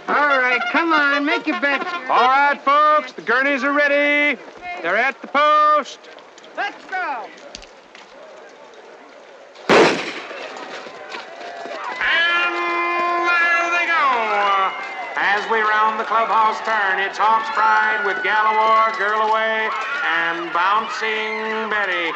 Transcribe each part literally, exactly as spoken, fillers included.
All right, come on, make your bets. All right, folks, the gurneys are ready. They're at the post. Let's go. And there they go. As we round the clubhouse turn, it's Hawk's Pride with Galawar, Girl Away, and Bouncing Betty.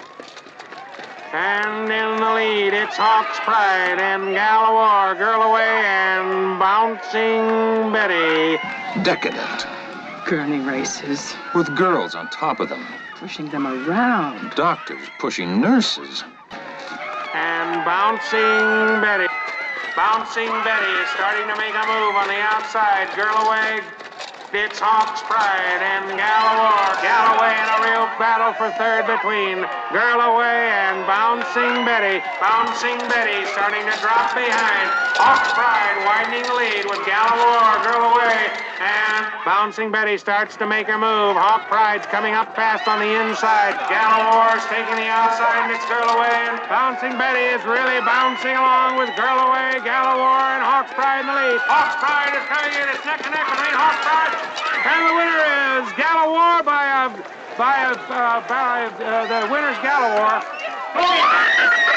And in the lead, it's Hawk's Pride and Galawar, Girl Away, and Bouncing Betty. Decadent. Gurney races. With girls on top of them. Pushing them around. Doctors pushing nurses. And Bouncing Betty. Bouncing Betty is starting to make a move on the outside. Girl Away. It's Hawk's Pride and Galawar. Galloway in a real battle for third between Girl Away and Bouncing Betty. Bouncing Betty starting to drop behind. Hawk's Pride widening the lead with Galawar, Girl Away, and Bouncing Betty starts to make her move. Hawk Pride's coming up fast on the inside. Galawar's taking the outside, and it's Girl Away, and Bouncing Betty is really bouncing along with Girl Away, Galawar, and Hawk's Pride in the lead. Hawk's Pride is coming in. It's neck and neck between Hawk's Pride. And the winner is Galawar by a, by a, uh, by uh, the winner's Galawar.